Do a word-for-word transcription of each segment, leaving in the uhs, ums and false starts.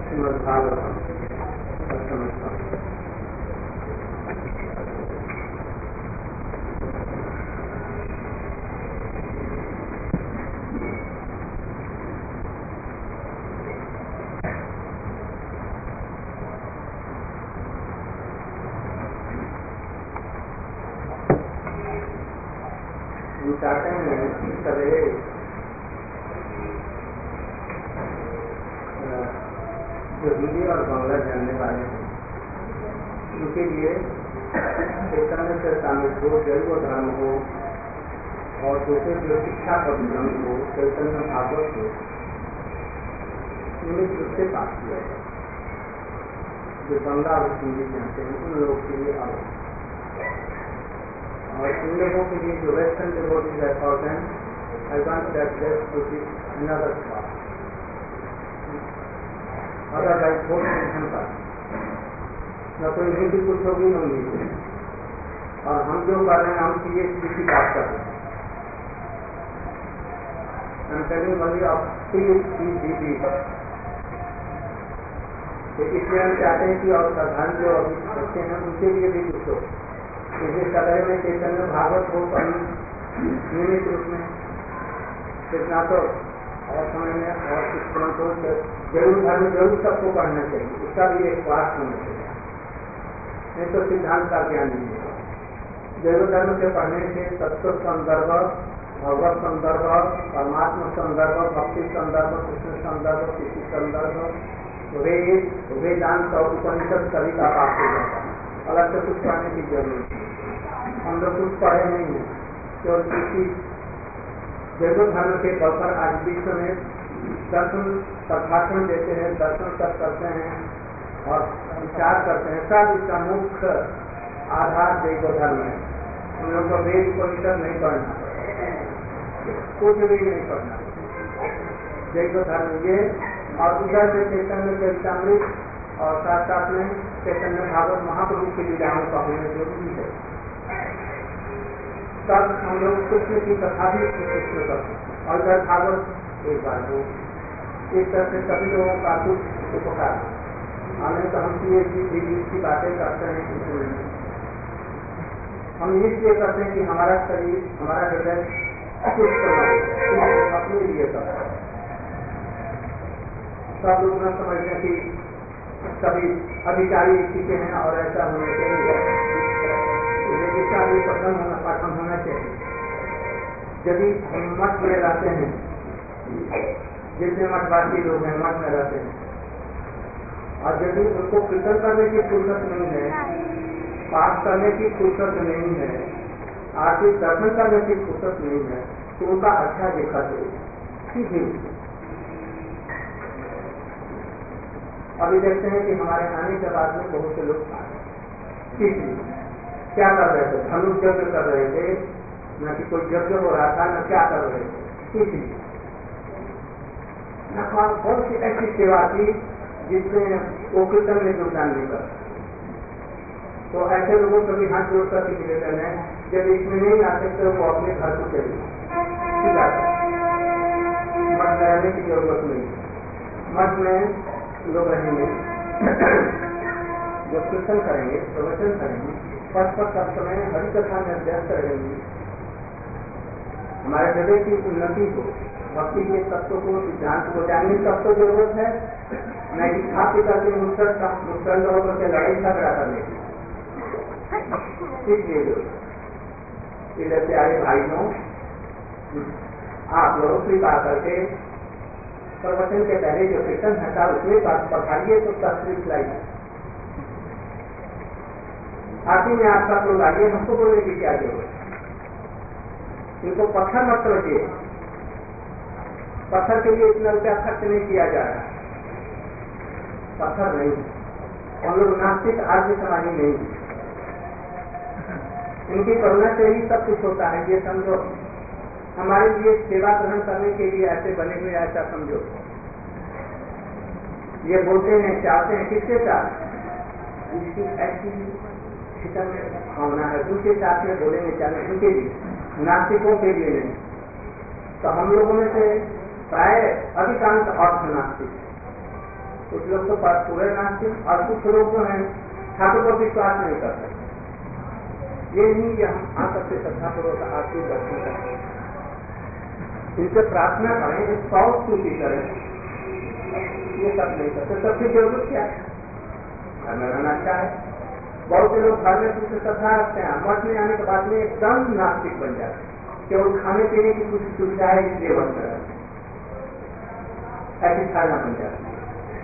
श्रीमद्भागवतम चाहते हैं कि सवेरे जो हिंदी और बांग्ला जानने वाले हैं उनके लिए चैतन्य चरितामृत हो, जैव धर्म हो और दूसरे जो शिक्षा का ग्रंथ हो, चैतन्य भागवत हो, नियमित रूप से पाठ किया जाए। जो बांग्ला और हिंदी जानते हैं उन लोगों के लिए आवश्यक और इन लोगों के लिए जो वेस्टर्न डिवोटीज है thousand I want that there to be another class otherwise बहुत टेंशन का न कोई हिंदी कुछ होगी न हिंदी और हम जो कर रहे हैं हम पीएचडी की बात कर रहे हैं हम टेलिंग ओनली ऑफ पीएचडी इसलिए हम चाहते हैं कि और साधारण जो अभी बच्चे हैं उनके लिए भी कुछ हो जैसे सदैव में चैतन्य भागवत हो नियमित रूप में कितना तो और समय में और कुछ ग्रंथों से जरूर धर्म जरूर सबको पढ़ना चाहिए, उसका भी एक पाठ होना चाहिए। नहीं तो सिद्धांत का ज्ञान नहीं है। जरूर धर्म से पढ़ने से तत्व संदर्भ, भगवत संदर्भ, परमात्मा संदर्भ, भक्ति संदर्भ, कृष्ण संदर्भ, किसी संदर्भ, वेद वेदांत और उपनिषद सभी का पाठ हो जाता है। अलग से कुछ पढ़ने की जरूरत है। हम लोग कुछ पढ़े नहीं है केवल किसी जैव धर्म के बल पर आज विश्व में दर्शन प्रभाषण देते हैं, दर्शन सब करते हैं और विचार करते हैं। सब इसका मुख्य आधार जैव धर्म है। हम लोग को वेद उपनिषद नहीं पढ़ना, कुछ भी नहीं पढ़ना, जैव धर्म ये। और उधर से चैतन्य चरितामृत और साथ साथ में चैतन्य भागवत महाप्रभु की लीलाओं का होना जरूरी है। तब हम लोग कृष्ण की कथा भी कृष्ण करते हैं और इधर भागवत एक बार हो, इस तरह से सभी लोगों का कुछ उपकार। हमें तो हम पीएचडी की बातें करते हैं, हम इसलिए करते हैं कि हमारा शरीर, हमारा हृदय सुस्त अपने लिए करता है। सब लोग न समझते कि सभी अधिकारी इसी के हैं और ऐसा होना चाहिए, इसका भी पठन होना पाठन होना चाहिए। यदि हम मठ में रहते हैं, जितने मठवासी लोग हैं मठ में रहते हैं, और यदि उनको कीर्तन करने की फुर्सत नहीं है, पाठ करने की फुर्सत नहीं है, आर्थिक दर्शन करने की फुर्सत नहीं है, तो उनका अच्छा देखा चाहिए। अभी देखते हैं कि हमारे आने के बाद में बहुत से लोग क्या कर रहे थे, धनुष यज्ञ कर रहे थे, न कि कोई यज्ञ हो रहा था, न क्या कर रहे थे, इसलिए न बहुत सी ऐसी सेवा थी जिसमें वो कीर्तन में योगदान नहीं कर। तो ऐसे लोगों को भी हाथ जोड़ कर निवेदन है, जब इसमें नहीं आ सकते वो अपने घर को चलिए, मठ में रहने की जरूरत नहीं। मठ में लोग रहेंगे, जो कीर्तन करेंगे, प्रवचन करेंगे, पथ पर सब समय हरि कथा में व्यस्त रहेंगे। हमारे हृदय की उन्नति को, भक्ति के तत्व को, सिद्धांत को जानने की सबको जरूरत है, न कि खा पी करके मुस्टंड होकर के लड़ाई झगड़ा करने की। इसलिए प्यारे भाइयों, आप लोग कृपा करके प्रवचन के पहले जो कीर्तन है उसमें पढ़ाइए तो तस्वीर लाइए। आखिर में आप सब लोग आइए, हमको बोलने की क्या जरूरत है। इनको पत्थर मत समझिए, पत्थर के लिए इतना रुपया खर्च नहीं किया जा रहा, पत्थर नहीं। हम लोग नास्तिक आर्य समाजी नहीं, इनकी करुणा से ही सब कुछ होता है। ये समझो, हमारे लिए सेवा ग्रहण करने के लिए ऐसे बने हुए, ऐसा समझो। ये बोलते हैं, चाहते हैं, किसके साथ? इसकी ऐसी शिकन में भावना है, उनके साथ में बोलेंगे, चाहे उनके लिए, नास्तिकों के लिए नहीं। तो हम लोगों में से प्राय अधिकांश अर्थ नास्तिक, कुछ लोग तो पूरे नास्तिक और कुछ लोग जो हैं ठाकुर पर विश्वास नहीं कर सकते। ये नहीं कि हम आ सकते श्रद्धापूर्वक आपकी दर्शन करें, इनसे प्रार्थना करें, सौ स्तुति करें, ये सब नहीं करते। सबकी जरूरत क्या है? घर में रहना अच्छा है। बहुत से लोग घर में कुछ श्रद्धा रखते हैं, मठ में आने के बाद में एकदम नास्तिक बन जाते हैं, केवल खाने पीने की कुछ सुविधा है इसलिए बन रहते हैं, ऐसी धारणा बन जाती है।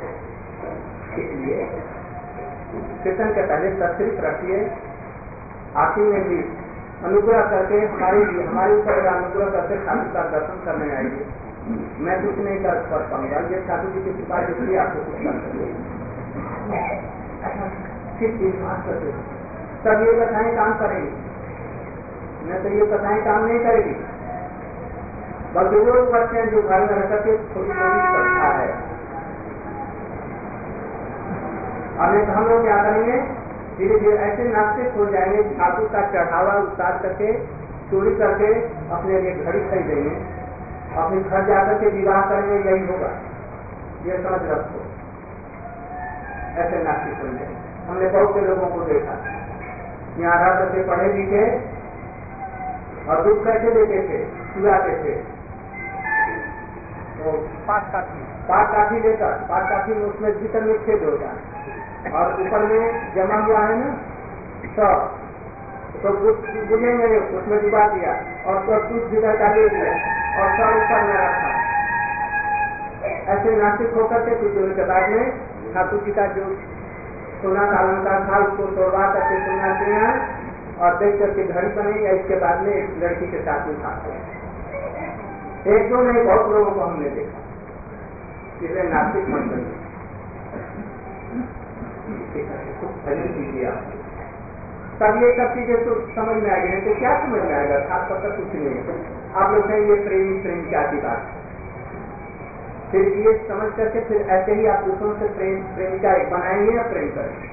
इसलिए कीर्तन के पहले सत्संग रखिए, आखिर में भी अनुग्रह करके हमारे लिए हमारे ऊपर अनुग्रह करके ठाकुर का दर्शन करने आएंगे। मैं कुछ नहीं कर कर पाऊंगा, ये ठाकुर जी की कृपा इसलिए आपको कुछ कर सकते सब ये कथाएं काम करेंगी, मैं तो ये कथाएं काम नहीं करेगी। बल्कि वो करते हैं जो घर में रह करके छोटी छोटी कथा है। अब हम लोग क्या करेंगे, धीरे धीरे ऐसे नास्तिक हो जाएंगे, ठाकुर का चढ़ावा उतार करके चोरी करके अपने लिए घड़ी खरीदेंगे, अपने घर जाकर के विवाह करेंगे, यही होगा, ये समझ रखो। ऐसे नास्तिक बन जाएंगे। हमने बहुत से लोगों को देखा, यहाँ रह करके पढ़े लिखे और दूध कैसे देते थे, चुराते थे, तो पाक काठी पाक काठी लेकर पाक काठी में उसमें भीतर में छेद होता है और ऊपर में जमा हुआ है ना सब, तो बुझेंगे उसमें डुबा दिया और सब कुछ भीतर का ले लिया और सब ऊपर में रखा। ऐसे नास्तिक होकर के कुछ दिन के बाद में ठाकुर जी का जो सोना का अलंकार था उसको तोड़वा करके सोना किया और देख करके घड़ी बनी, या इसके बाद में एक लड़की के साथ में खाते हैं। एक दो नहीं, बहुत लोगों को हमने देखा, इसलिए नास्तिक मत बनिए। तब ये सब चीजें तो समझ में आ गई, तो क्या समझ में आएगा? खास कर कुछ नहीं है। आप लोग कहें ये प्रेम प्रेम क्या की बात, फिर ये समझ करके फिर ऐसे ही आप दूसरों से प्रेम प्रेमिका एक बनाएंगे या प्रेम करेंगे।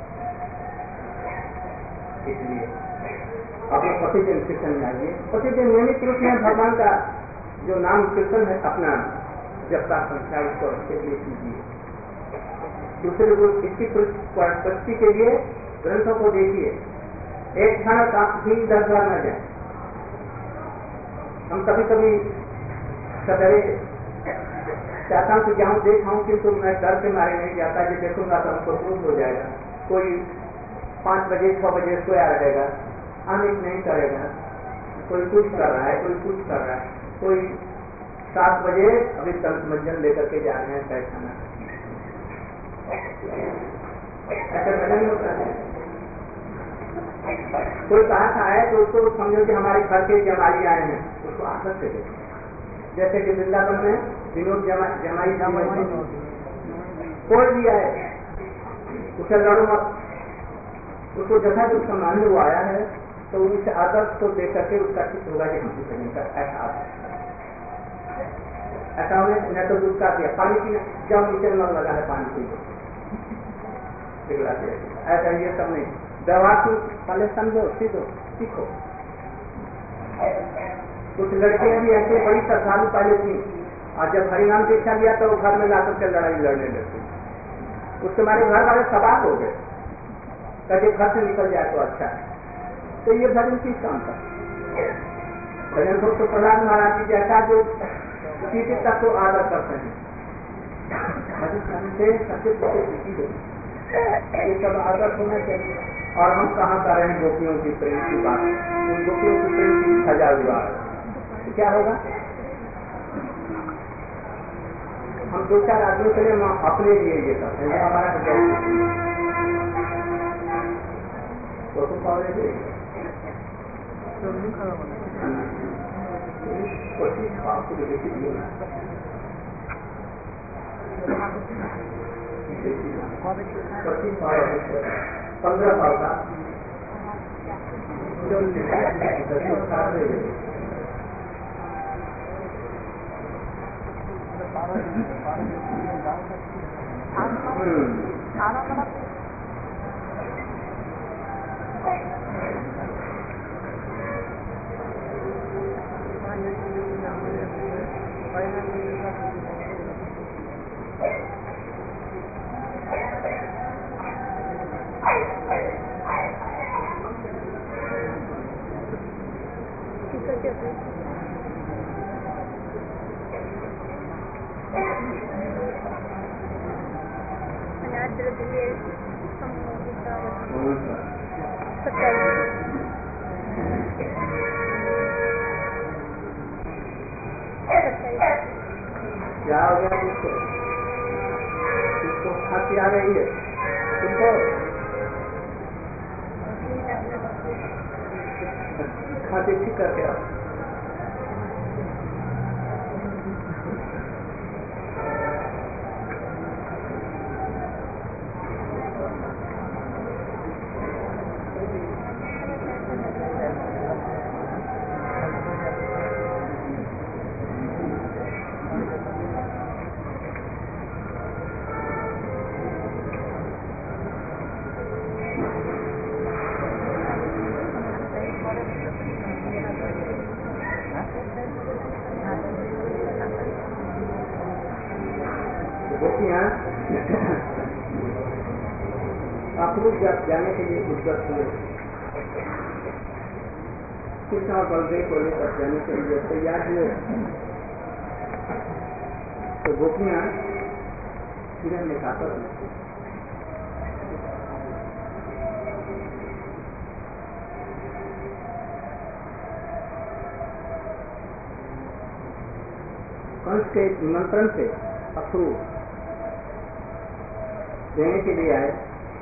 इसलिए अपने प्रतिदिन कीर्तन में आइए, प्रतिदिन नियमित रूप में भगवान का जो नाम कीर्तन है अपना जब का संख्या उसको अच्छे लिए कीजिए। दूसरे को इसकी प्रस्तुति के लिए ग्रंथों को देखिए, एक क्षण भी दस बार न जाए। हम कभी कभी सवेरे चाहता हूँ कि जहाँ देखा हूँ कि तो मैं डर के मारे नहीं जाता, जो देखूंगा तो हमको क्रोध हो जाएगा। कोई पाँच बजे छह बजे सोया रहेगा, अमित नहीं करेगा, कोई कुछ कर रहा है, कोई कुछ कर रहा है, कोई सात बजे अभी तंत्र मंजन लेकर के जा रहे हैं पैखाना, ऐसा भजन होता है। कोई कहा था आए तो उसको समझो कि हमारे घर के जमाई आए हैं, उसको आदत से देखो। जैसे कि वृंदावन में विनोद जमाई जमाई कोई भी आए उसे लड़ो मत, उसको जैसा जो सम्मान वो आया है तो उस आदर्श को देख करके उसका चित्त होगा कि हम कुछ नहीं कर, ऐसा आदर्श ऐसा उन्हें न तो दूध का दिया पानी पीना, जब नीचे नल लगा है पानी पी ऐसा ये सब नहीं। व्यवहार को पहले समझो, सीखो सीखो। कुछ लड़कियां भी ऐसे बड़ी श्रद्धालु पहले थी और जब हरिनाम दीक्षा लिया तो घर में लाकर के लड़ाई लड़ने लगती, उसके हमारे घर वाले सवाल हो गए, कभी घर से निकल जाए तो अच्छा है। तो ये भजन किस काम का भजन को तो प्रहलाद महाराज जी जैसा जो किसी तक को आदर करते हैं, भजन करने से सबसे ये सब आदर होना चाहिए। और हम कहाँ कर रहे हैं गोपियों की प्रेम की बात, उन गोपियों की प्रेम की सजा हुआ तो क्या होगा? हम दो चार आदमियों के लिए अपने लिए ये करते हैं, हमारा तो तुम पाओगे पंद्रह साल का क्या हो गया किसको? किसको खांसी आ रही है? किसको खांसी ठीक करके आओ। अक्रूर जाने के लिए उद्यत हुए, कृष्ण और बलदेव को लेकर जाने के लिए तैयार हुए। तो गोपियां किरण में खाकर कंस के निमंत्रण से अक्रूर देने के लिए आए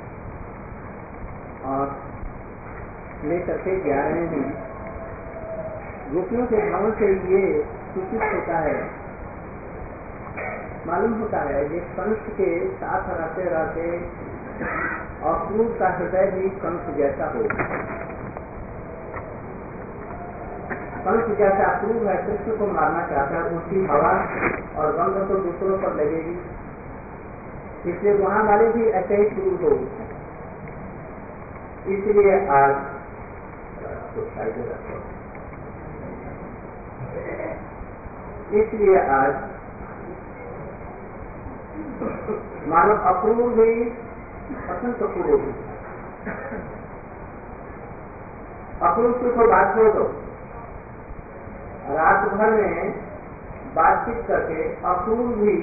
और लेकर के जा रहे हैं। गोपियों के भावों से ये सूचित होता है, मालूम होता है कि कंस के साथ रहते रहते अक्रूर का हृदय भी कंस जैसा हो। कंस जैसा अक्रूर है, कृष्ण को मारना चाहता है, उसकी हवा और गंध तो दूसरों पर लगेगी, इसलिए वहां वाले भी ऐसे ही शुरू हो। इसलिए आज इसलिए आज मानो अक्रूर भी पसंद अक्रूर होगी। अक्रूर की तो बात हो, दो रात भर में बातचीत करके अक्रूर भी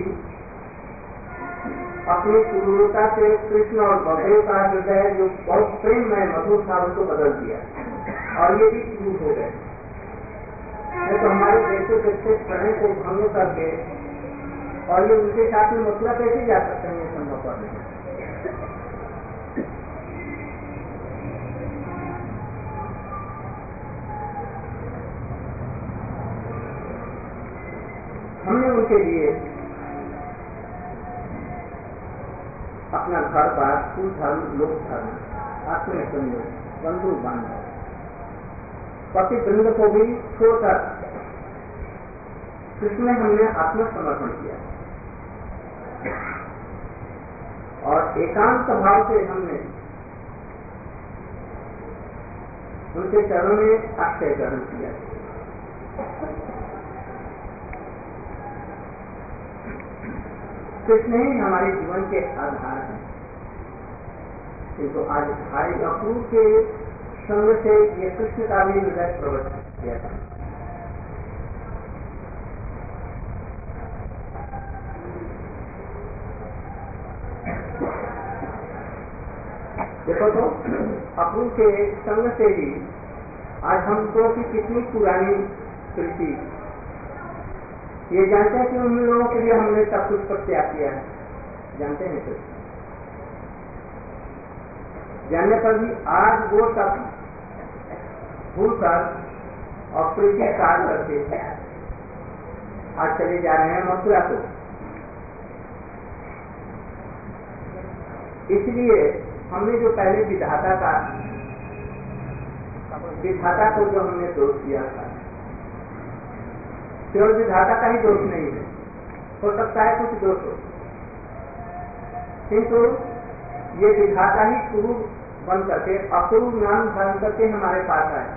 अपनी क्रूरता से कृष्ण और बलदेव का हृदय जो बहुत प्रेम में मधुर था उसको बदल दिया और ये भी क्रूर हो गए। तो हमारे देशों के प्रणय को भंग करके और ये उनके साथ में मथुरा कैसे जा सकते हैं, ये संभव पर नहीं। हमने उनके लिए अपना घर बार, कुल धर्म, लोक धर्म, आत्मीय संयोग, बंधु बांधव, पति वृंद को भी छोड़कर कृष्ण में हमने आत्मसमर्पण किया और एकांत भाव से हमने उनके चरणों में आश्रय ग्रहण किया। कृष्ण ही हमारे जीवन के आधार हैं, किंतु आज भाई अक्रूर के संग से ये कृष्ण का भी हृदय प्रवृत्त किया था। देखो तो अक्रूर के संग से ही आज हमको की कितनी पुरानी प्रीति, ये जानते हैं कि उन लोगों के लिए हमने सब कुछ पर त्याग किया है, जानते हैं तो जानने पर भी आज वो सब भूलकर और प्रीति काट करके आज चले जा रहे हैं मथुरा को। इसलिए हमने जो पहले विधाता का विधाता को जो हमने दोष दिया था, केवल विधाता का ही दोष नहीं है, हो सकता है कुछ दोष हो, किंतु ये विधाता ही कुरूप बन करके अकुरूप नाम धारण करके हमारे पास आए,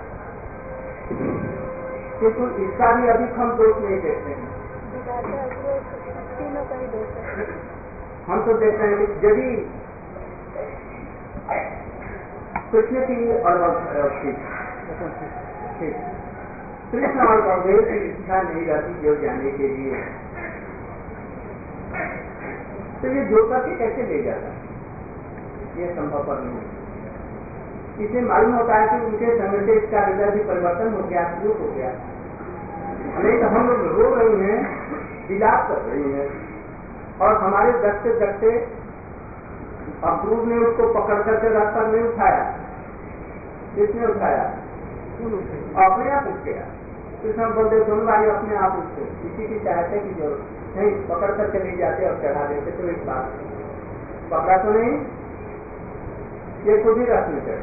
किंतु इसका भी अभी हम दोष नहीं देखते हैं। हम तो देखते हैं कि यदि कृष्ण की और कृष्ण और बलदेव की इच्छा नहीं रहती जो जाने के लिए, तो ये जो करके कैसे ले जाता, ये संभव नहीं है। इससे मालूम होता है कि उनके संग से इसका हृदय भी परिवर्तन हो गया, विलुप्त हो गया। नहीं तो हम लोग रो रही हैं, विलाप कर रही हैं, और हमारे दखते दखते अक्रूर ने उसको पकड़ करके रथ पर नहीं उठाया। किसने उठाया? अपने आप उठ गया। कृष्ण बोलते दोनों भाई अपने आप उठते, किसी की सहायता की जरूरत नहीं, पकड़ करके ले जाते और चढ़ा देते। तो इस बात पकड़ा तो नहीं, ये खुद ही रथ में चढ़े।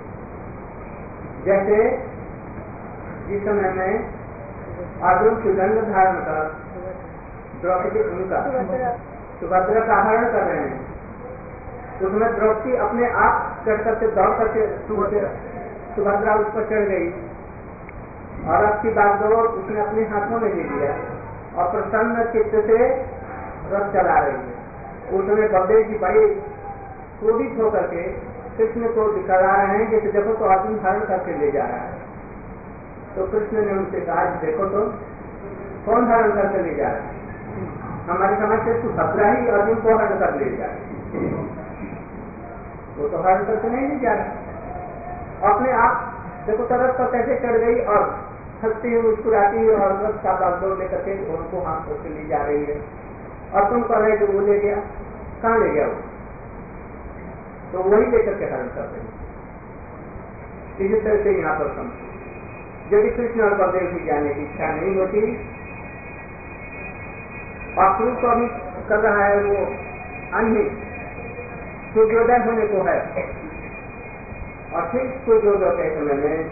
जैसे जिस समय में अर्जुन सुगंध धारण कर द्रौपदी उनका सुभद्रा का हरण कर रहे हैं, उसमें द्रौपदी अपने आप चढ़ करके दौड़ करके सुभद्रा उस पर चढ़ गई, और अब की बात दो उसने अपने हाथों में ले लिया और प्रसन्न चित्त से रथ चला रही है। उसमें बलदेव जी बड़े क्रोधित होकर के कृष्ण को दिखा रहे हैं कि देखो तो अर्जुन हरण करके ले जा रहा है। तो कृष्ण ने उनसे कहा देखो तो कौन हरण करके ले जा रहा है? हमारी समझ से सुभद्रा ही अर्जुन को हरण कर ले जा रहा है, वो तो हरण करके नहीं ले जा रहा। अपने आप देखो तरफ पर कैसे चढ़ गई और हंसती हुई मुस्कुराती हुई और रथ का बागडोर लेकर के उनको हाथ से ले जा रही है। और तुम कह रहे जो वो ले गया, कहाँ ले गया वो? तो वही लेकर के हरण कर रही। इसी तरह से यहाँ पर समझो, यदि कृष्ण और बलदेव की जाने की इच्छा नहीं होती, अक्रूर को अभी कर रहा है वो अन्य सूर्योदय होने को है, और ठीक सूर्योदय के समय में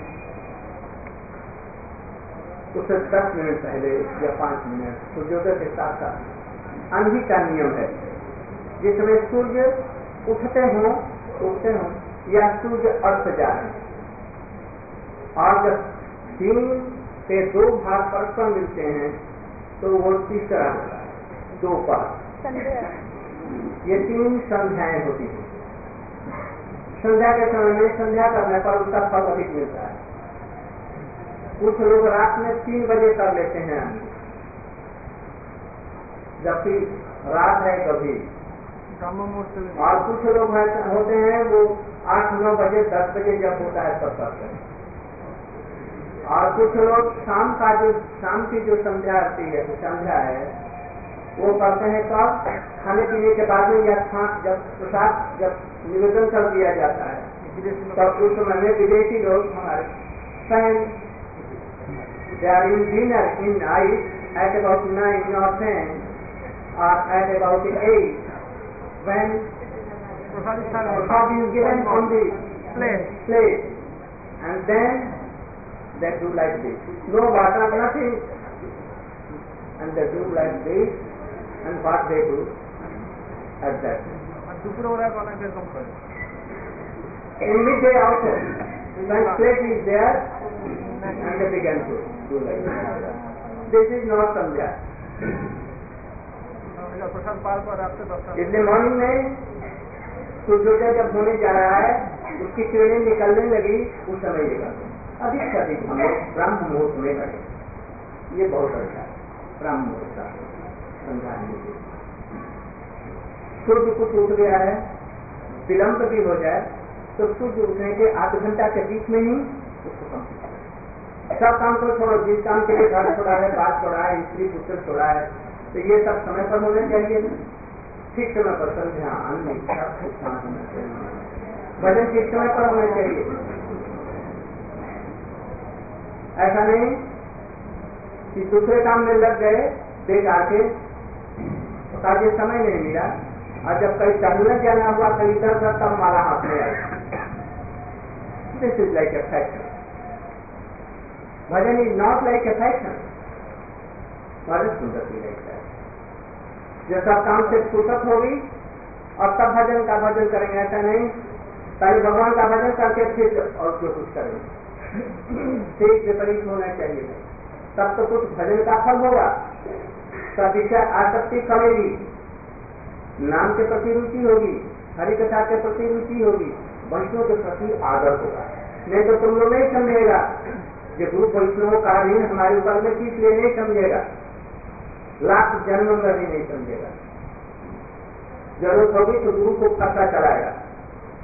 उससे दस मिनट पहले या पांच मिनट सूर्योदय के साथ साथ अंधी का नियम है, जिसमें सूर्य उठते हों उठते हों या सूर्य अर्थ जा रहे, और जब दिन से दो भाग परस्पर मिलते हैं तो वो तीसरा होता है दोपहर। ये तीन संध्याएं होती हैं। संध्या के समय में संध्या करने पर उसका फल अधिक मिलता है। कुछ लोग रात में तीन बजे कर लेते हैं, जबकि रात है कभी, और कुछ लोग होते हैं वो आठ नौ बजे दस बजे जब होता है तब करते हैं, और कुछ लोग शाम का जो शाम की जो संध्या आती है संध्या है वो करते हैं कब? खाने पीने के बाद में, या जब प्रसाद जब निवेदन कर दिया जाता है तब उस समय में विदेशी लोग हमारे they are in dinner in night at about nine or ten or at about eight when prasad is given on the plate, plate and then they do like this, no water, nothing, and they do like this, and what they do at that in midday also when plate is there and they begin to do like this. This is not Sandhya. इसलिए morning में सूर्योदय जब होने जा रहा है, उसकी किरणें निकलने लगी, उस समय ये करते अधिक से अधिक हम लोग ब्रह्म मुहूर्त में करें। ये बहुत अच्छा है ब्रह्म मुहूर्त का समझाने के। सूर्य कुछ उठ गया है, विलंब भी हो जाए तो सूर्य उठने के आध घंटा के बीच में ही उसको कंप्लीट करें। सब काम को छोड़ो, जिस काम के लिए घर छोड़ा है, बात छोड़ा है, स्त्री पुत्र छोड़ा है, तो ये सब समय पर होने चाहिए। ठीक समय पर संध्या अन्य सब होना चाहिए, भजन ठीक समय पर होना चाहिए। ऐसा नहीं कि दूसरे काम में लग गए बेकार के, ताकि समय नहीं मिला, और जब कहीं टहलने जाना हुआ कहीं इधर उधर तब हमारा हाथ में आया। This is like a faction. भजन is not like a faction, भजन सुंदर लगता है। जो सब काम से फुर्सत होगी और तब भजन का भजन करेंगे, ऐसा नहीं पहले भगवान का भजन करके फिर और जो कुछ करेंगे। ठीक विपरीत होना चाहिए, तब तो कुछ भजन का फल होगा, तब विषय आसक्ति करेगी, नाम के प्रति रुचि होगी, हरि कथा के प्रति रुचि होगी, वैष्णव के प्रति आदर होगा। नहीं तो तुम लोग नहीं समझेगा कि गुरु वैष्णव का ऋण हमारे ऊपर में किस लिए नहीं समझेगा, लाख जन्म में भी नहीं समझेगा। जरूरत होगी तो गुरु को खर्चा चलाएगा,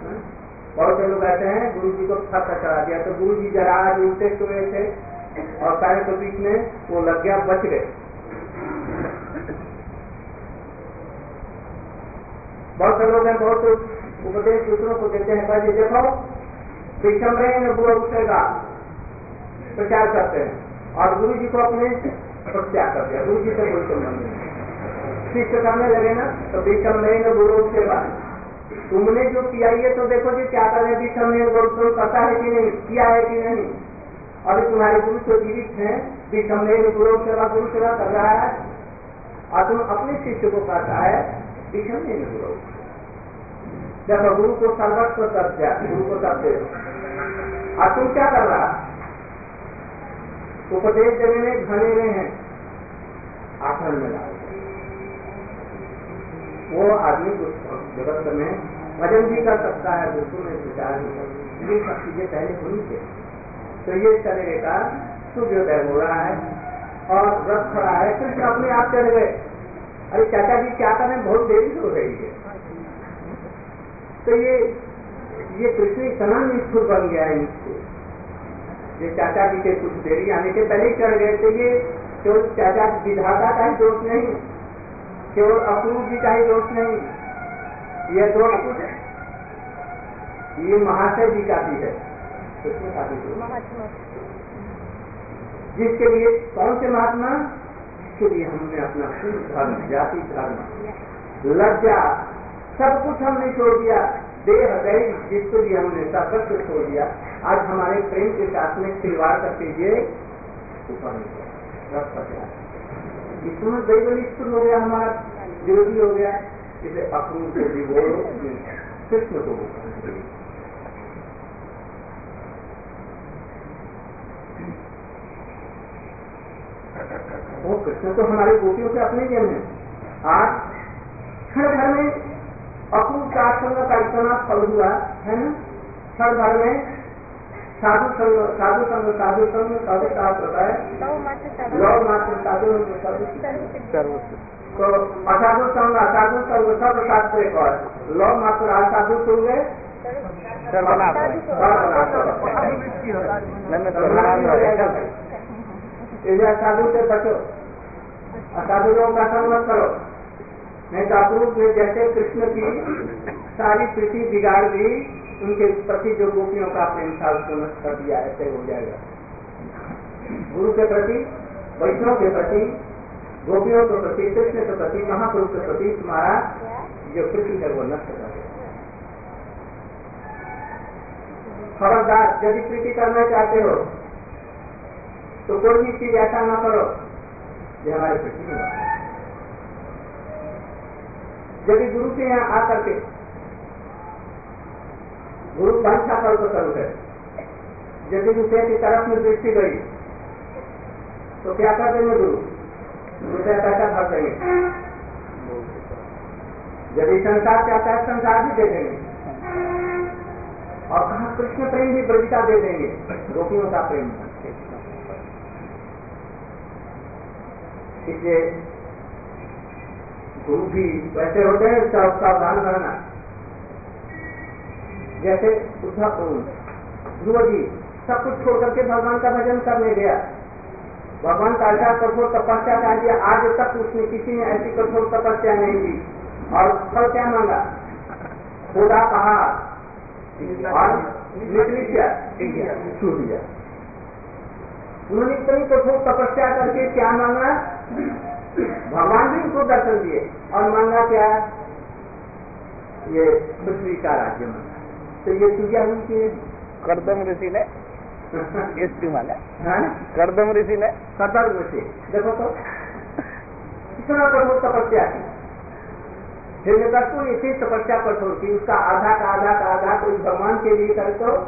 बहुत से लोग कहते हैं गुरु जी को थप्पड़ चढ़ा दिया, तो गुरु जी जरा आज उल्टे हुए थे और पैर के बीच में वो लग गया, बच गए। बहुत से लोग हैं, बहुत उपदेश दूसरों को देते हैं, भाई देखो विषम रहेंगे बुरा उठेगा, प्रचार करते हैं, और गुरु जी को अपने प्रत्याग कर दिया, गुरु जी से कोई संबंध नहीं, शिष्य करने लगे ना, तो विषम रहेंगे बुरा उठेगा। तुमने जो किया ये तो देखो जी क्या कर रहे, विषम रहेंगे गुरु पता है कि नहीं, किया है कि नहीं। अभी तुम्हारे गुरु तो जीवित हैं, विषम रहेंगे गुरु सेवा, गुरु सेवा कर रहा है, और तुम अपने शिष्य को कहता है विषम रहेंगे गुरु। देखो गुरु को सर्वस्व कर दिया, गुरु को सब दे, और तुम क्या कर रहा, उपदेश देने में घने में है, आसन में लाओ। वो आदमी जगत में भजन भी कर सकता है, बिल्कुल में विचार भी कर सकता है, ये सब चीजें पहले होनी चाहिए। तो ये चले का सूर्योदय हो रहा है और रथ खड़ा है, कृष्ण अपने आप चढ़ गए। अरे चाचा जी क्या करें, बहुत देरी हो रही है। तो ये ये कृष्ण इतना निष्ठुर बन गया है इसको, ये चाचा जी के कुछ देरी आने के पहले चढ़ गए। तो ये केवल चाचा विधाता का ही दोष नहीं, केवल अपूर्व जी का ही दोष नहीं, ये दोष ये महाशय जी का भी है, कृष्ण का भी दोष। जिसके लिए कौन से महात्मा, जिसके लिए हमने अपना पूर्ण धर्म, जाति धर्म, लज्जा, सब कुछ हमने छोड़ दिया, देह दैव जिसके लिए हमने सर्वस्व छोड़ दिया, आज हमारे प्रेम के साथ में खिलवाड़ करके ये ऊपर इतना दैवनिष्ठ हो गया, हमारा विरोधी हो गया, इसे अपूर्व को भी वो कृष्ण को वो कृष्ण तो हमारे गोपियों के अपने जन है। आज क्षण भर में अपूर्व साधु का इतना फल हुआ है ना, क्षण भर में साधु संग साधु संग साधु संग साधु साथ होता है, लव मात्र साधु तो असाधु संग असाधु संग सब शास्त्र एक और लव मात्र असाधु संग साधु से बचो, असाधु लोगों का संग मत करो, नहीं तो अपूर्व ने जैसे कृष्ण की सारी प्रीति बिगाड़ दी, उनके प्रति जो गोपियों का प्रेम था उसको नष्ट कर दिया, ऐसे हो जाएगा। गुरु के प्रति, वैष्णव के प्रति, गोपियों के प्रति, कृष्ण के प्रति, महापुरुष के प्रति तुम्हारा जो प्रीति है वो नष्ट कर देगा। खबरदार, यदि प्रीति करना चाहते हो तो कोई भी चीज ऐसा न करो जो हमारे प्रीति नहीं है। यदि गुरु के यहाँ आकर के गुरु पंथा कल को कल है, यदि रुपये की तरफ में दृष्टि गई तो क्या कर देंगे गुरु, रुपया पैसा भर देंगे। यदि संसार चाहता है संसार भी दे देंगे, और कहा कृष्ण प्रेम भी ब्रजिता दे देंगे, गोपियों का प्रेम। इसलिए गुरु भी वैसे होते हैं, सब सावधान रहना। जैसे ध्रुव जी सब कुछ छोड़ करके भगवान का भजन करने गया, भगवान का ऐसा कठोर तपस्या कर दिया, आज तक उसने किसी ने ऐसी कठोर तपस्या नहीं की, और फल क्या मांगा, खुदा कहा और छूट दिया। उन्होंने इतनी कठोर तपस्या करके क्या मांगा, भगवान भी उनको दर्शन दिए, और मांगा क्या, ये पृथ्वी का राज्य मांगा। तो ये पूजा हुई कि कर्दम ऋषि ने कर्दम ऋषि ने कर्दम ऋषि देखो तो इतना कठोर तपस्या की, फिर को इसी तपस्या कठोर की, उसका आधा का आधा का आधा कोई भगवान के लिए करे तो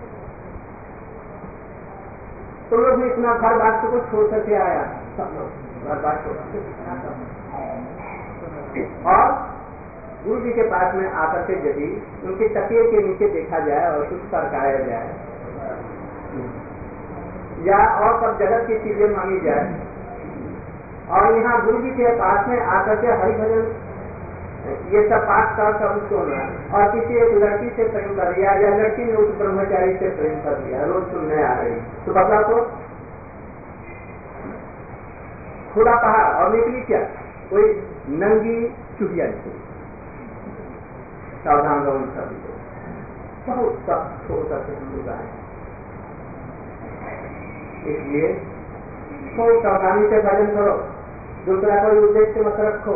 तो लोग भी इतना घर बात को छोड़ करके आया, सब लोग घर बात छोड़, और गुरु जी के पास में आकर के यदि उनके तकिए के नीचे देखा जाए और कुछ सरकाया जाए, या और सब जगत की चीजें मांगी जाए, और यहाँ गुरु जी के पास में आकर के हरि भजन ये सब पाठ का सब सुन रहा और किसी एक लड़की से प्रेम कर दिया या लड़की ने उस ब्रह्मचारी से प्रेम कर दिया, रोज सुनने आ रही तो बता तो खुदा कहा और निकली क्या? कोई नंगी चुहिया निकली। सावधान रहो इन सभी को, बहुत सब छोड़ करके हम लोग आए। इसलिए खूब सावधानी से भजन करो, दूसरा कोई उद्देश्य मत रखो,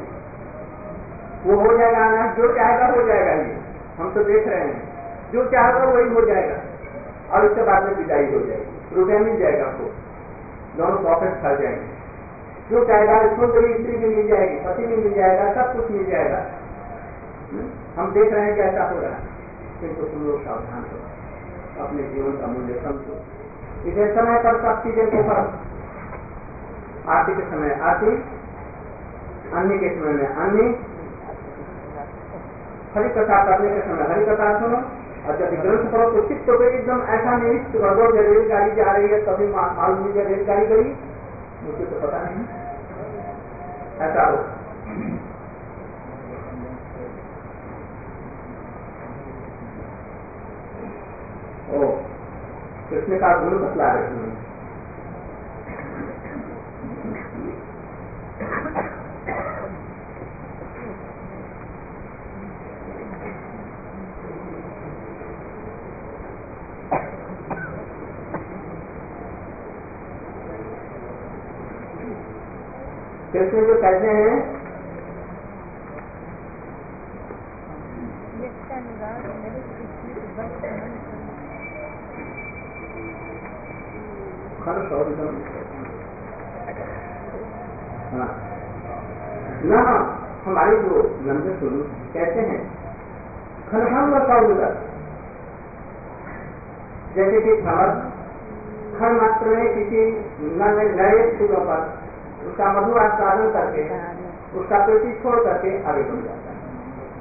वो हो जाएगा ना, जो चाहेगा हो जाएगा। ये हम तो देख रहे हैं, जो चाहेगा वही हो जाएगा और उसके बाद में विदाई हो जाएगी, रुपया मिल जाएगा आपको, दोनों पॉकेट खा जाएंगे। जो चाहेगा सुंदरी स्त्री भी मिल जाएगी, पति भी मिल जाएगा, सब कुछ मिल जाएगा। हम देख रहे हैं कि ऐसा हो रहा है, किंतु तुम लोग सावधान हो, अपने जीवन का मूल्य समझो। इसे समय पर सब चीजें को करो। आरती के समय आरती, अन्य के समय में अन्य, हरि कथा करने के समय हरि कथा सुनो, और जब ग्रंथ पढ़ो तो चित्त को एकदम ऐसा निविष्ट कर दो कि रेलगाड़ी जा रही है, कभी मालूम नहीं रेलगाड़ी गई, मुझे तो पता नहीं, ऐसा हो। ओ कृष्ण का गुण बतला रहे हैं। कृष्ण जो कहते हैं हाँ ना, हमारे जो नंदे सुनो कहते हैं खनभंग सौर, जैसे कि खबर खन मात्र में किसी नए फूलों पर उसका मधु आस्वादन करके उसका पेटी छोड़ करके आगे बढ़ जाता है।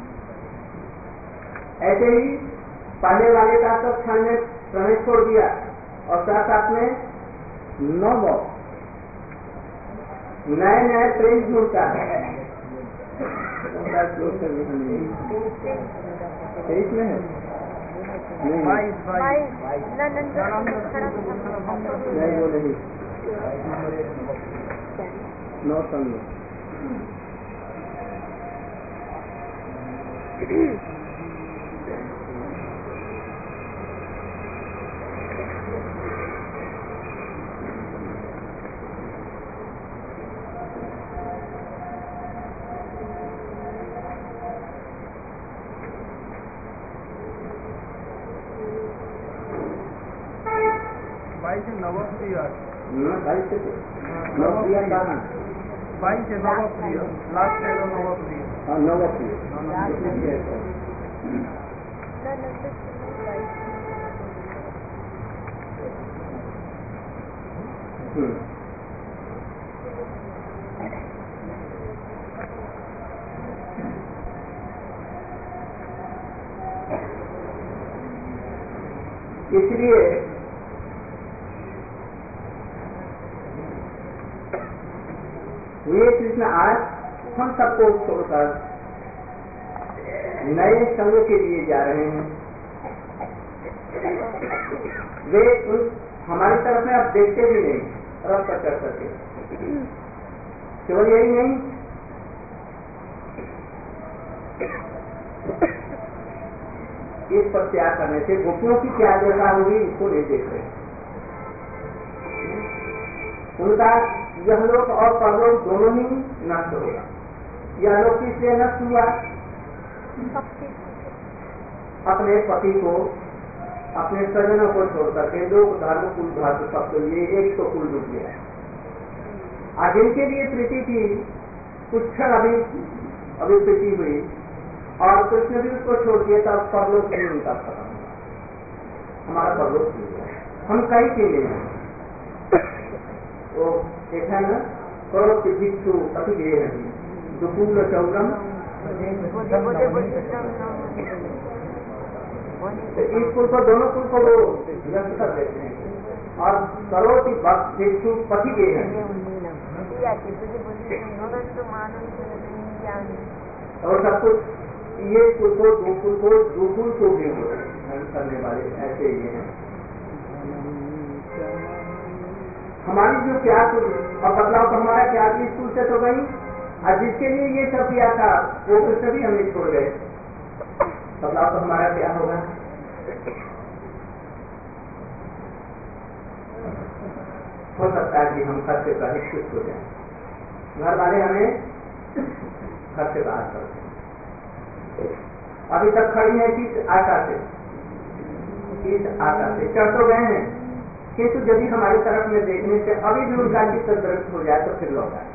ऐसे ही पहले वाले का तो क्षण में प्रणय छोड़ दिया और साथ साथ में नौ नए नए प्रेम ढूंढता है। तेईस में है नहीं वो नहीं, नौ संग बाईस नवप्रिय बाईस नवप्रिय गाना बाईस है नवप्रिय, लास्ट है नवप्रिय। हाँ नवप्रिय इसलिए वे कृष्ण आज हम सबको छोड़कर नए संग के लिए जा रहे हैं। वे उस हमारी तरफ में अब देखते भी नहीं, रब पर कर सके। केवल यही नहीं, इस पर त्याग करने से गोपियों की क्या दशा होगी इसको नहीं देख रहे। उनका यह लोक और परलोक दोनों ही नष्ट होगा। यह लोक इसलिए नष्ट हुआ, अपने पति को अपने स्वजनों को छोड़ करके लोक धर्म कुल धर्म सबके लिए एक तो कुल डूब गया। आज इनके लिए प्रीति थी, कुछ क्षण अभी अभी प्रीति हुई और कृष्ण भी उसको छोड़ दिया, तब परलोक नहीं उनका खत्म हुआ, हमारा परलोक नहीं हुआ। हम कहीं के लिए वो एक है ना, करो कि भिक्षु अति गए हैं दुकूल चौरम, इस कुल को दोनों कुल को वो नष्ट कर देते हैं और करो कि भिक्षु पति गए हैं। और सब कुछ ये कुल को दुकुल को दुकुल को भी करने वाले ऐसे ये हैं। हमारी जो प्यास और बदलाव तो हमारा प्यास भी स्कूल से तो गई, और जिसके लिए ये सब किया था वो कृष्ण भी हमें छोड़ गए, बदलाव तो हमारा क्या होगा? हो सकता है कि हम घर से बाहर शिफ्ट हो जाए, घर वाले हमें घर से बाहर कर दें। अभी तक खड़ी है किस आशा से, किस आशा से चढ़ तो गए हैं, किंतु यदि हमारी तरफ में देखने से अभी भी उनका चित्त द्रवित हो जाए तो फिर लौट आए।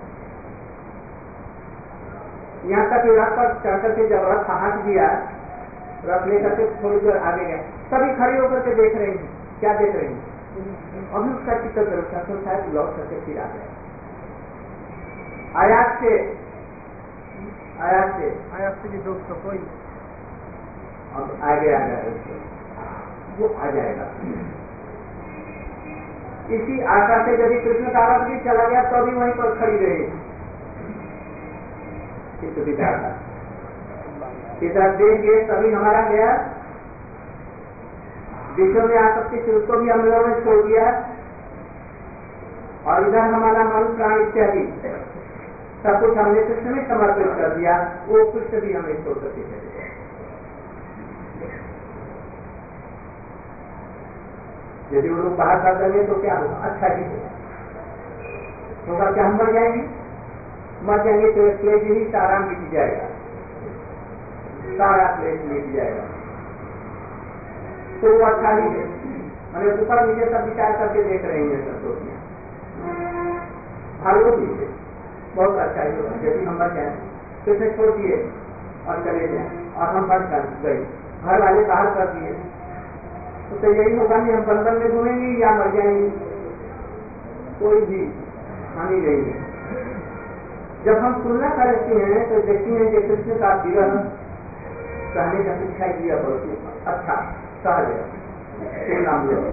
यहाँ तक रथ पर चढ़ करके जब रथ हाथ दिया, रथ लेकर के थोड़ी देर आगे गए, तभी खड़ी होकर के देख रहे हैं, क्या देख रहे हैं? अभी उसका चित्त द्रवित था तो शायद लौट करके फिर आ गए। आयात से आयात से आयात से भी दोस्त तो कोई अब आगे आ जाएगा, वो आ जाएगा। इसी आशा से यदि कृष्ण का रथ भी चला गया तो भी वहीं पर खड़ी रही विचार इधर देख गए तभी हमारा गया, विश्व में आसक्ति थी उसको भी हम लोगों ने छोड़ दिया, और इधर हमारा मन प्राण इत्यादि सब कुछ हमने कृष्ण में समर्पित कर दिया, वो कृष्ण भी हमें छोड़ करके चले गए। यदि वो लोग बाहर कर देंगे तो क्या होगा? अच्छा ही होगा। क्या हम मर जाएंगे? मर जाएंगे तो क्लेश ही सारा मिट जाएगा, सारा क्लेश मिट जाएगा, तो वो अच्छा ही है। मैंने ऊपर नीचे सब विचार करके देख रहे हैं संतोष भागवत भी है, बहुत अच्छा ही होगा। यदि हम मर जाए तो इसे छोड़ दिए और चले जाए, और हम मर कर गए, घर वाले बाहर कर दिए, तो यही होगा कि हम बंधन में घूमेंगे या मर जाएंगे, कोई भी हानि नहीं है। जब हम तुलना करते हैं तो देखते हैं कि कृष्ण का विरह सहने का शिक्षा दिया बहुत अच्छा सहज है।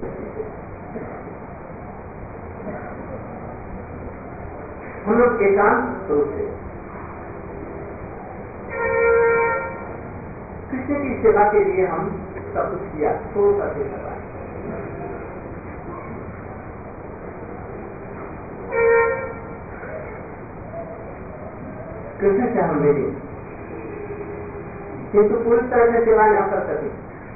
हम लोग एकांत रूप से कृष्ण की सेवा के लिए हम सब कुछ किया, छोड़ करके लगा। कृष्ण से हम ले लें, किंतु पूरी तरह से सेवा न कर सके।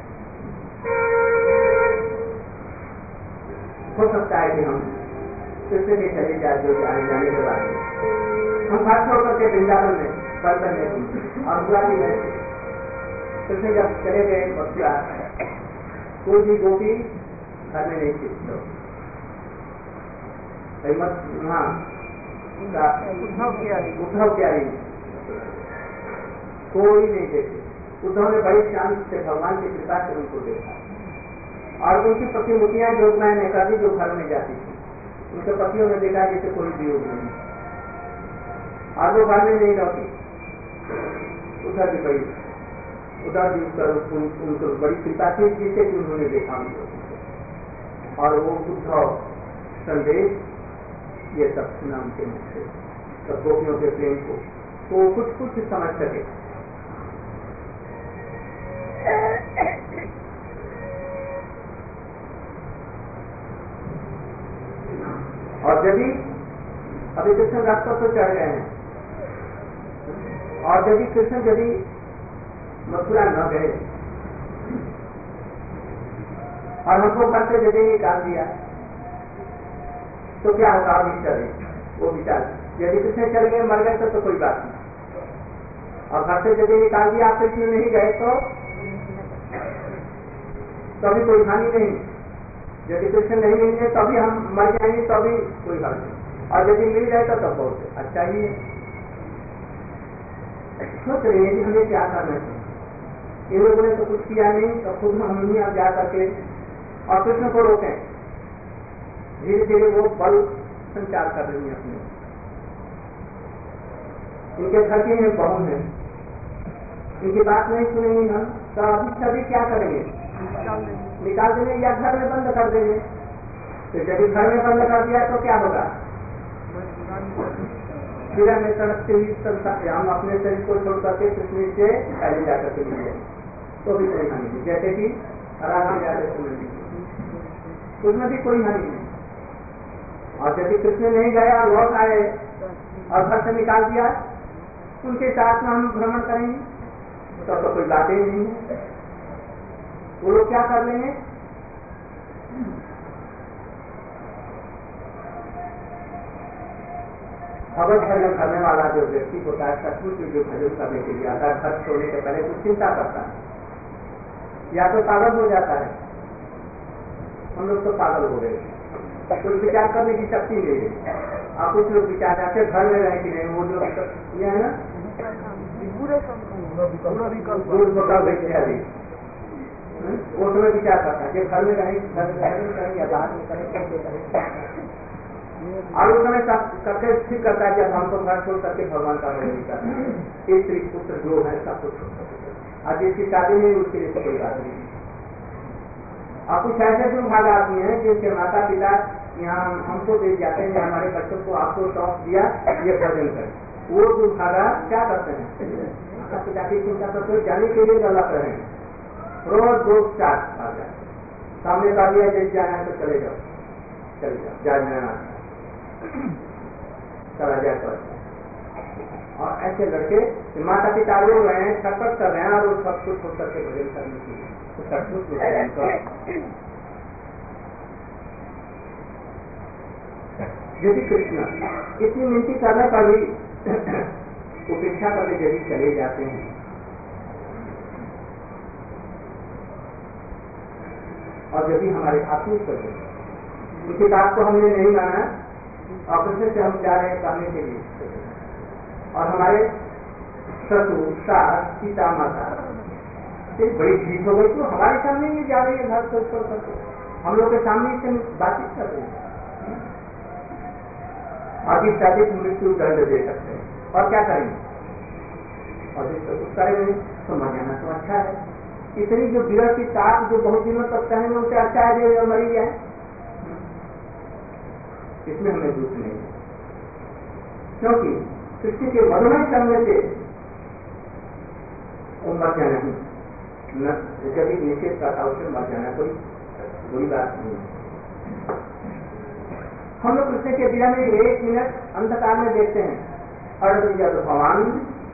हो सकता है कि हम कृष्ण के चले जाए, जो आने जाने के बाद हम खास तौर पर वृंदावन में बर्तन में और हुआ भी है। कृष्ण जब चले गए मथुरा, कोई भी गोपी घर में नहीं थी, हाँ उद्धव क्या रही कोई नहीं देखे। उद्धव ने बड़ी शांति से भगवान की कृपा से उनको देखा, और उनकी प्रतिमूर्तियां जो मैंने कभी जो घर में जाती थी, उनके पतियों ने देखा जैसे कोई वियोग नहीं, और वो घर में नहीं रहती। उधर भी बड़ी उधर भी उनको बड़ी कृपा थी जिससे कि उन्होंने देखा उनको, और वो उद्धव संदेश ये सब सुना उनके मुख से, सब गोपियों के प्रेम को, तो कुछ कुछ समझ सके। और यदि अभी कृष्ण रास्ता तो चढ़ गए हैं, और यदि कृष्ण यदि मथुरा न गए और हमको घर से यदि निकाल दिया तो क्या होगा? अभी चले वो विचार, यदि कृष्ण चल गए मर गए तो, तो कोई बात नहीं, और घर से यदि निकाल दिया आप कृष्ण नहीं गए तो तभी कोई हानि नहीं। यदि कृष्ण नहीं मिलेंगे तभी हम मर जाएंगे, तभी कोई हानि नहीं, और यदि मिल जाए तो तब बहुत अच्छा ही है। सोच रहे हैं कि हमें क्या करना चाहिए। इन लोगों ने तो कुछ किया नहीं, तो खुद हम ही अब जा करके और कृष्ण को रोकें। धीरे धीरे वो बल संचार कर रही है अपने, इनके घर की है बहू है, इनकी बात नहीं सुनेंगे हम, तो अभी सभी क्या करेंगे? निकाल देंगे या घर में बंद कर देंगे। तो यदि घर में बंद कर दिया तो क्या होगा? विरह में तड़पते हुए संसार हम अपने शरीर को छोड़ करके कृष्ण से पहले जाकर के मिल जाए तो भी कोई हानि नहीं, जैसे कि राधा जाते समय उसमें भी कोई हानि नहीं। और यदि कृष्ण नहीं गया और लौट आए और घर से निकाल दिया उनके साथ में हम भ्रमण करेंगे तब तो कोई बात ही नहीं है। वो लोग क्या कर लेंगे, भगवत भजन करने वाला जो व्यक्ति होता है सचमुच जो भजन करने के लिए आता है घर छोड़ने के पहले कुछ चिंता करता है, या तो पागल हो जाता है। हम लोग तो पागल हो गए, कुछ विचार करने की शक्ति नहीं है। आप कुछ लोग विचार करते घर में रहे कि नहीं, वो जो ये है ना वो समय विचार करता है घर में रहे घर में करें या बाहर में करें कैसे करें, और उस समय करके ठीक करता है जब हमको घर छोड़ करके भगवान का भजन करना है। स्त्री पुत्र जो है सब कुछ छोड़ सकते, आज जिसकी शादी नहीं उसके लिए कोई बात नहीं। और कुछ ऐसे दुर्भाग्य आदमी है जिनके माता पिता यहाँ हमको दे जाते हैं, हमारे बच्चों को आपको सौंप दिया ये भजन करें, वो दुर्भाग्य क्या करते हैं माता पिता की चिंता करते जाने के लिए गलत रहे, रोज रोज चार आ जाए सामने का दिया जैसे जाना है तो चले जाओ चले जाओ जाना चला जाए पर। और ऐसे लड़के माता पिता रो रहे हैं छटपट कर रहे हैं और सब कुछ छोड़ करके भजन करने के लिए तो सब कुछ यदि कृष्ण इतनी मिनती करने पर भी उपेक्षा करके यदि चले जाते हैं और यदि हमारे आत्मिक करते इसी बात को हमने नहीं माना और कृष्ण से हम जा रहे हैं करने के लिए और हमारे ससुर सास पिता माता एक बड़ी चीज हो गई तो हमारे सामने ये जा रही है घर से छोड़ करके हम लोग के सामने से बातचीत कर रहे हैं अधिक से अधिक मृत्यु दंड दे सकते हैं और क्या करेंगे और जिसको कुछ करेंगे तो मर जाना तो अच्छा है। इतनी जो विरह की ताप जो बहुत दिनों तक कहेंगे उनसे अच्छा है जो मरी जाए, इसमें हमें दुख नहीं है क्योंकि कृष्ण के मधुमय करने से वो मर जाना नहीं, जब निषेध करता उसे मर जाना कोई बुरी बात नहीं है। हम लोग कृष्ण के विरह में एक मिनट अंधकार में देखते हैं और जब भगवान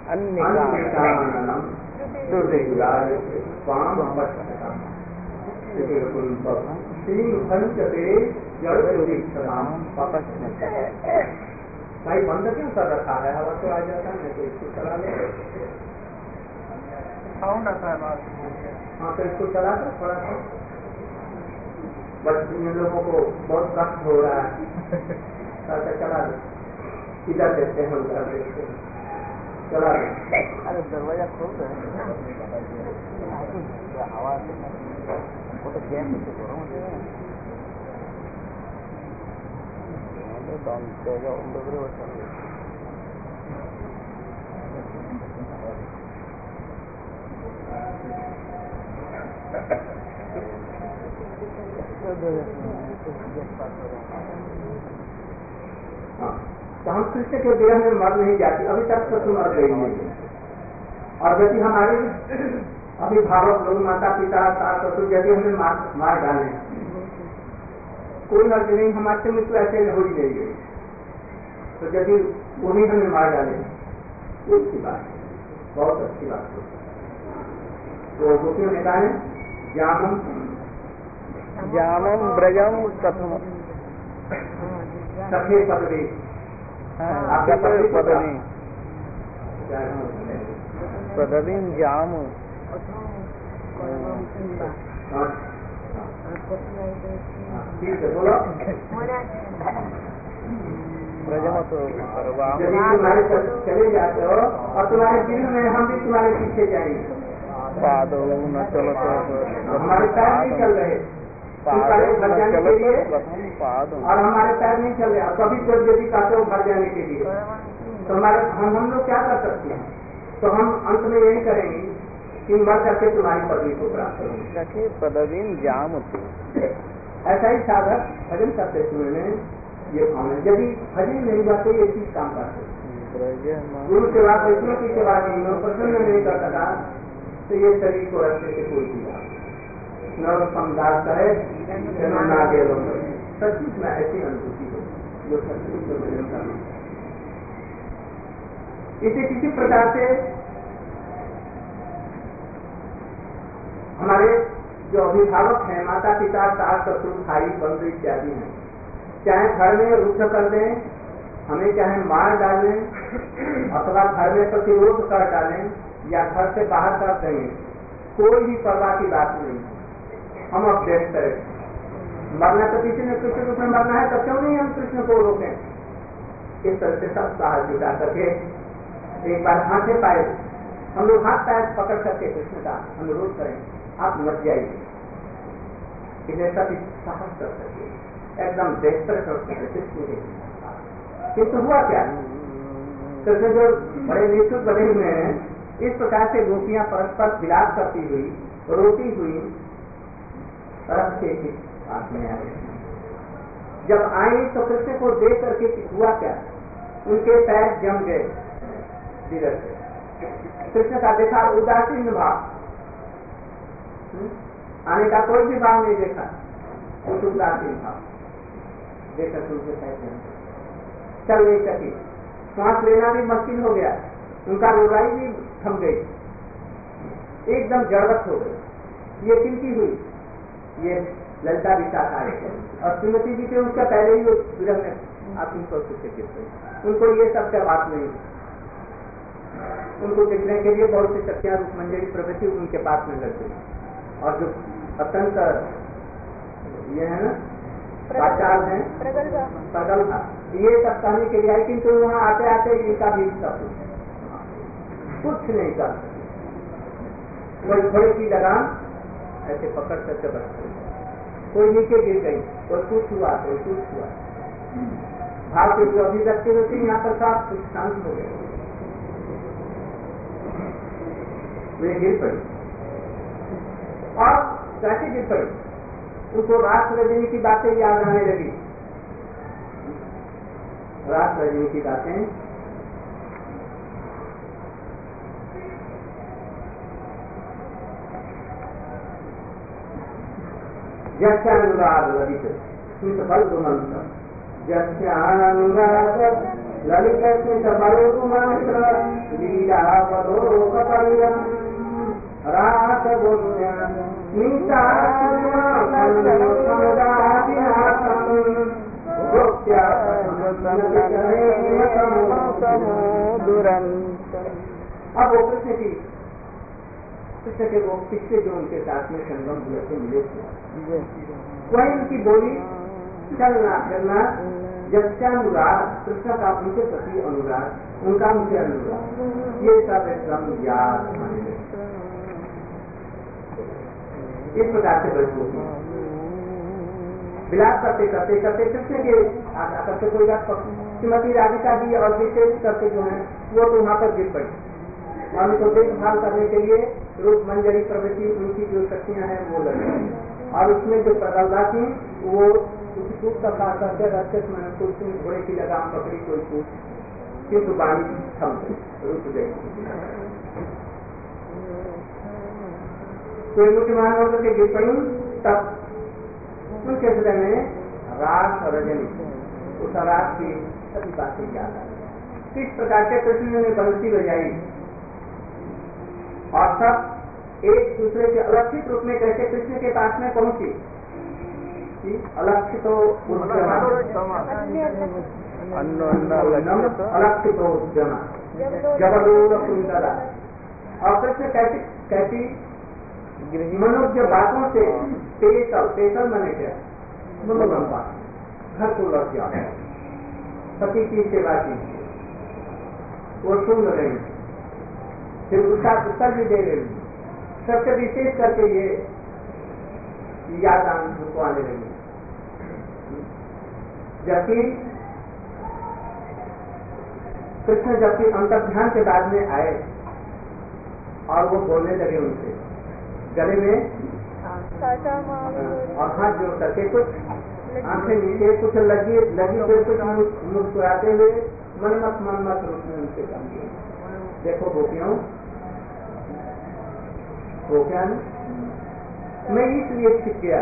भाई बंद क्यों कर रखा है, हवा तो आ जाता है तो इसको चला ले साउंड आता है। हाँ तो इसको चला कर थोड़ा सा बस इन लोगों को बहुत कष्ट हो रहा है चला दो, इधर देखते हैं उधर देखते हैं चला दो। अरे दरवाजा खोल दे हवा वो तो गैस से गरम हो जाएगा तेजा उंडे वचन तो हम कृष्ण के विरह में मर नहीं जाती, अभी तक तो तुम मर गई नहीं। और यदि हमारे अभिभावक लोग माता पिता सास ससुर यदि हमें मार, मार डाले कोई अर्थ नहीं, हमारे मृत्यु ऐसे हो ही नहीं गई तो यदि उन्हीं हमें मार डाले तो अच्छी बात है, बहुत अच्छी बात है। तो गोपियों ने कहा है जामम जामम ब्रजम कथम सखे पदवी आपके पदवी पदवी पदवी जाम ठीक है बोलो। ब्रजम तो यदि तुम्हारे चले जाते हो और तुम्हारे दिल में हम भी तुम्हारे पीछे जाएंगे, पादो न चलो तो हमारे पैर नहीं चल रहे घर जाने के लिए और हमारे पैर नहीं चल रहे, कभी तो यदि कहते हो घर जाने के लिए तो हमारे हम हम लोग क्या कर सकते हैं, तो हम अंत में यही करेंगे कि मर करके तुम्हारी पदवी को प्राप्त करेंगे। पदवी जाम ऐसा ही साधक भजन करते समय में ये भावना, यदि भजन नहीं जाते ये चीज काम करते गुरु सेवा वैष्णव की सेवा नहीं हो, प्रसन्न नहीं कर सका, तो ये शरीर को रखने से कोई दिया नव समदास है नागे सचमुच में ऐसी अनुभूति हो जो सचमुच में मैंने कहा। इसे किसी प्रकार से हमारे जो अभिभावक हैं, माता पिता, सास ससुर, भाई बंधु इत्यादि हैं, चाहे घर में रुख कर दें हमें, चाहे मार डालें अथवा घर में प्रतिरोध कर डालें या घर से बाहर कर देंगे, कोई भी परवाह की बात नहीं। हम अब देख करें मरना तो किसी ने कृष्ण रूप में मरना है, तो क्यों नहीं हम कृष्ण को रोकें। इस तरह से सब साहस जुटा करके एक बार हाथे पाए हम लोग हाथ पैर पकड़ करके कृष्ण का अनुरोध करें, आप मत जाइए, इन्हें सब साहस कर सके, एकदम बेहतर कर सके कृष्ण के। किंतु हुआ क्या, कृष्ण जो बड़े निश्चित बने हुए हैं, इस प्रकार से गोपियां परस्पर विलाप करती हुई रोती हुई तरफ से पास में आई। जब आई तो कृष्ण को देख करके हुआ क्या, उनके पैर जम गए धीरे से। कृष्ण का देखा उदासीन भाव, आने का कोई भी भाव नहीं देखा, कुछ उदासीन भाव देखकर उनके पैर जम गए, चल नहीं सकी, सांस लेना भी मुश्किल हो गया, उनका रोलाई भी थम गई, एकदम जड़वत हो गई। ये किनकी हुई, ये ललिता विशाखा है और श्रीमती जी के उसका पहले ही विरह में आप उनको सुखे गिर गई। उनको ये सब क्या बात नहीं, उनको देखने के लिए बहुत सी शक्तियां रूप मंजरी प्रवृत्ति उनके पास में लग गई। और जो अत्यंत ये है ना आचार है प्रगल्भा, ये सब कहने के लिए आई, किंतु वहाँ आते आते इनका भी सब कुछ नहीं कर सकते। कोई घोड़े की लगाम ऐसे पकड़ करके बच गई, कोई नीचे गिर गई, कोई कुछ हुआ, कोई कुछ हुआ। भाव की जो अभिव्यक्ति होती है यहाँ पर साफ कुछ शांत हो गए, वे गिर पड़ी। और कैसे गिर पड़ी, उनको रास रजनी की बातें याद आने लगी। रास रजनी की बातें जस्यानुराग ललित स्मित बल गुमंत्र, जस्यानुराग ललित स्मित बल गुमंत्र, लीला पदोपल्यम रात बोध्या स्मिता अब वो कृष्ण की कृष्ण के वो पिछले जो उनके साथ में संगम हुए थे मिले थे, वही उनकी बोली चलना फिरना, जस्यानुराग कृष्ण का उनके प्रति अनुराग, उनका उनके अनुराग, ये सब एकदम याद माने गए। इस प्रकार से बच्चों की विलाप करते करते करते कृष्ण के आकर के कोई बात श्रीमती राधिका जी और विशेष करके जो है वो तो वहाँ पर गिर पड़ी और उनको देखभाल करने के लिए रूप मंजरी प्रवृत्ति उनकी जो शक्तियां हैं वो लगी, और उसमें जो प्रगल्भा थी वो कुछ टूट का करते रखते मैंने कुछ घोड़े की लगाम पकड़ी, कोई कुछ, किंतु बाणी थम गई, रुक गई। कोई मुख्यमान होकर के गिर पड़ी, तब उनके हृदय में रास और रजनी उस रात की सभी बातें याद आई। किस प्रकार से कृष्ण ने बंसी बजाई और सब एक दूसरे के अलक्षित रूप में कैसे कृष्ण के पास में पहुंची। अलक्षित अलक्षित जबरदस्त सुंदरा, और कृष्ण कैसी कैसी मनुष्य बातों से पेशल पेशल मैंने क्या मनोरम बात, घर को लग गया, पति की सेवा की, वो सुन रही, फिर उसका उत्तर भी दे रही, सबसे विशेष करके ये याद उनको आने लगी। जबकि कृष्ण जबकि अंतर्ध्यान के बाद में आए और वो बोलने लगे उनसे गले में और हाथ जोड़ करके कुछ आंखें नीचे कुछ लगी लगी हुए कुछ मुस्कुराते हुए मनमत मनमत रूप में उनसे समझे। देखो गोपियों, गोपियां मैं इसलिए छिप गया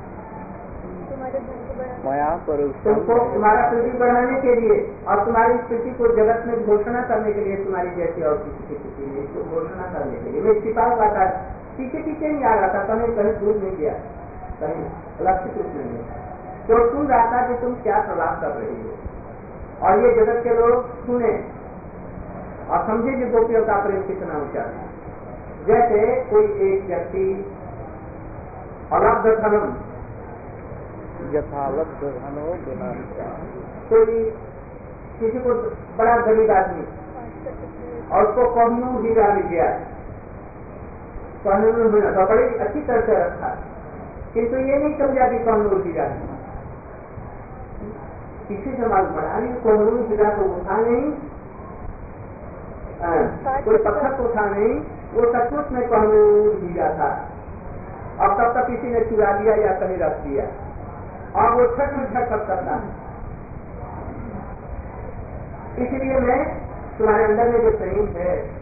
माया पर तुमको तुम्हारा प्रीति बढ़ाने के लिए और तुम्हारी स्थिति को जगत में घोषणा करने के लिए, तुम्हारी जैसी और किसी की स्थिति में इसको घोषणा करने के लिए मैं छिपा हुआ था, पीछे पीछे नहीं आ रहा था, कहीं कहीं दूर नहीं गया, कहीं लक्षित रूप में नहीं, तो सुन रहा था कि तुम क्या प्रलाप कर रही हो और ये जगत के लोग सुने और समझे कि गोपियों का प्रेम कितना ऊंचा है। जैसे कोई एक व्यक्ति अलब्ध धनम यथालब्ध धनो बिना कोई किसी को बड़ा गरीब आदमी और उसको कोहिनूर हीरा मिल गया, कोहिनूर हीरा तो बड़ी अच्छी तरह से रखा, किंतु ये नहीं समझा कि कोहिनूर हीरा किसी से मालूम पड़ा अरे कोहिनूर हीरा को उठा नहीं, कोई पत्थर को उठा नहीं, वो सचमुच में कोहिनूर हीरा था और तब तक किसी ने चुरा लिया या कहीं रख दिया और वो छठ छठ सब करता है। इसलिए मैं तुम्हारे अंदर में जो प्रेम है